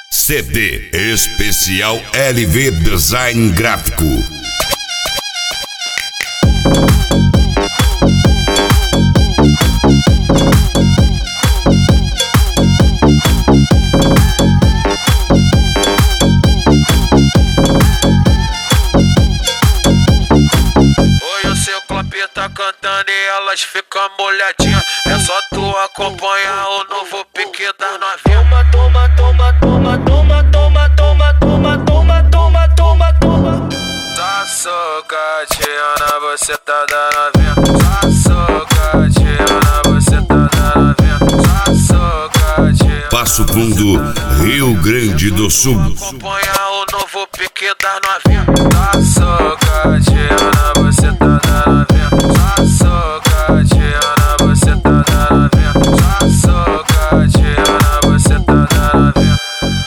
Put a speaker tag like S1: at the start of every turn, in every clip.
S1: CD especial LV Design Gráfico.
S2: Oi, o seu clipe tá cantando e elas ficam molhadinhas. É só tu acompanhar o novo pique das novinhas. Toma, toma, toma, toma, toma, toma, toma, toma, toma, toma, toma. Tá socadinha, você tá da novinha. Tá socadinha, você tá da novinha. Tá socadinha.
S1: Passo Fundo, Rio Grande do Sul.
S2: Acompanhar o novo pique das novinhas. Tá socadinha, você tá da novinha. Tá socadinha, você tá da novinha. Tá socadinha, você tá da novinha.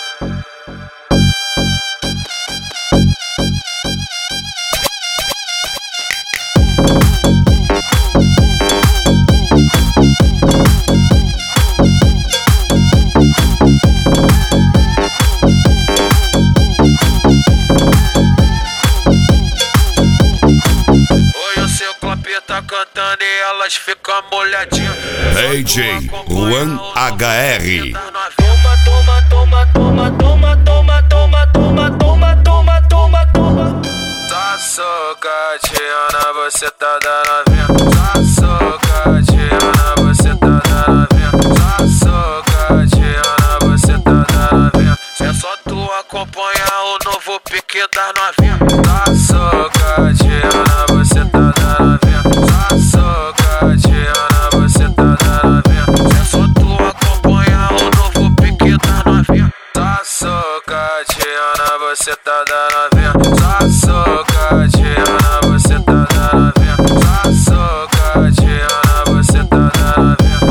S2: Oi, o seu clipe tá cantando e elas ficam molhadinhas.
S1: DJ One HR.
S2: Toma, toma, toma, toma, toma, toma, toma, toma, toma, toma, toma. Tá socadinha, você tá da novinha. Tá socadinha, você tá da novinha. Tá socadinha, você tá da novinha. É só tu acompanhar o novo pique das novinhas. Tá socadinha, você tá da novinha. Tá socadinha, você tá da novinha. É só tu acompanhar o novo pique das novinhas. Tá socadinha, você tá da novinha. Tá socadinha, você tá da novinha. Tá socadinha, você tá da novinha.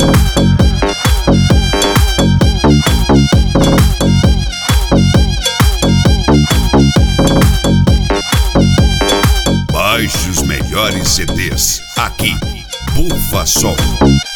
S1: Baixe os melhores CDs aqui. Bufa Sol.